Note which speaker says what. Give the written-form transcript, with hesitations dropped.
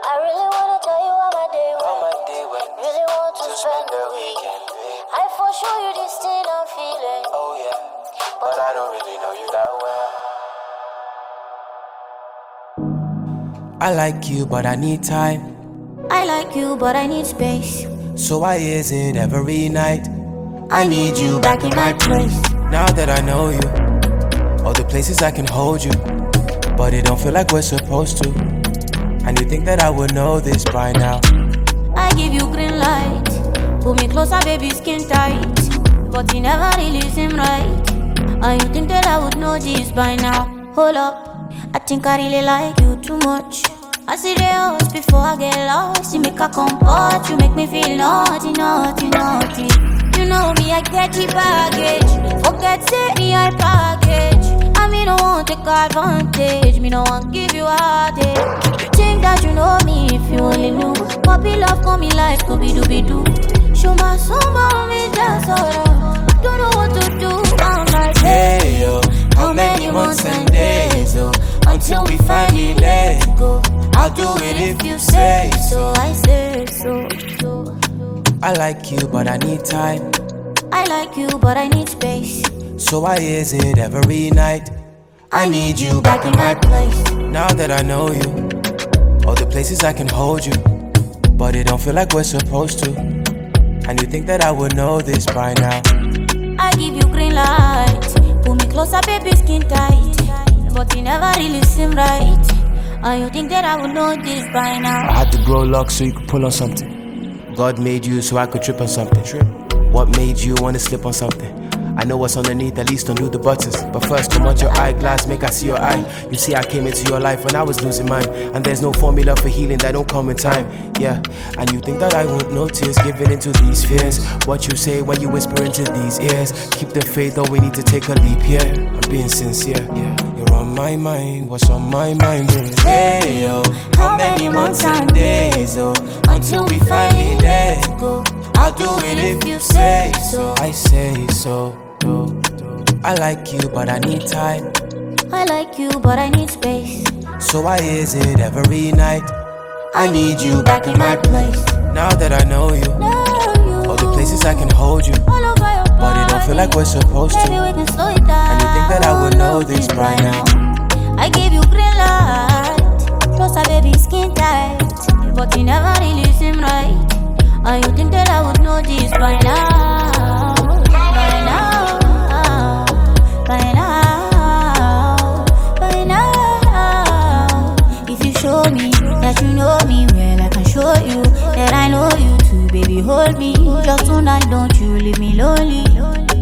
Speaker 1: I really wanna tell you how my day went. Really want to spend the weekend. I for sure you this thing I'm feeling.
Speaker 2: Oh yeah, but I don't really know you that well. I like you, but I need time.
Speaker 1: I like you, but I need space.
Speaker 2: So why is it every night
Speaker 1: I need you back in my place.
Speaker 2: Now that I know you, all the places I can hold you, but it don't feel like we're supposed to. And you think that I would know this by now.
Speaker 1: I give you green light, pull me closer, baby, skin tight. But you never really seem right. And you think that I would know this by now. Hold up, I think I really like you too much. I see the house before I get lost. You make a comport, you make me feel naughty, naughty, naughty. You know me, I get the baggage. Forget say me, I package. I mean, I won't take advantage. Me, no one give you a heartache. Think that you know me if you only knew. Puppy love, call me like Scooby-Dooby-Doo. Show my song, me just alright. Don't know what to do. I'm like,
Speaker 2: hey yo, how many months and days, oh, until we finally let go. I'll do it if you say so.
Speaker 1: I say so.
Speaker 2: I like you, but I need time.
Speaker 1: I like you, but I need space.
Speaker 2: So why is it every night
Speaker 1: I need you back in my place.
Speaker 2: Now that I know you, all the places I can hold you, but it don't feel like we're supposed to. And you think that I would know this by now.
Speaker 1: I give you green light, pull me closer, baby, skin tight. But you never really seem right. And you think that I would know this by now.
Speaker 2: I had to grow locks so you could pull on something. God made you so I could trip on something. What made you wanna slip on something? I know what's underneath, at least don't do the buttons. But first, come out your eyeglass, make I see your eye. You see, I came into your life when I was losing mine. And there's no formula for healing that don't come in time. Yeah, and you think that I won't notice giving into these fears. What you say when you whisper into these ears. Keep the faith, though we need to take a leap here. I'm being sincere, yeah. You're on my mind, what's on my mind is, hey yo, how many months and days, oh, until we finally let go. I'll do it if you say so. I say so. I like you, but I need time.
Speaker 1: I like you, but I need space.
Speaker 2: So why is it every night
Speaker 1: I need you back in my place.
Speaker 2: Now that I know you, all the places I can hold you, but it don't feel like we're supposed to.
Speaker 1: Maybe we can slow it down.
Speaker 2: And you think that I would know this by now.
Speaker 1: I gave you green light, closer, baby, skin tight. But you never really seem right. And you think that I would know this by now. By now, by now, by now. If you show me that you know me well, I can show you that I know you too. Baby, hold me, just tonight, don't you leave me lonely.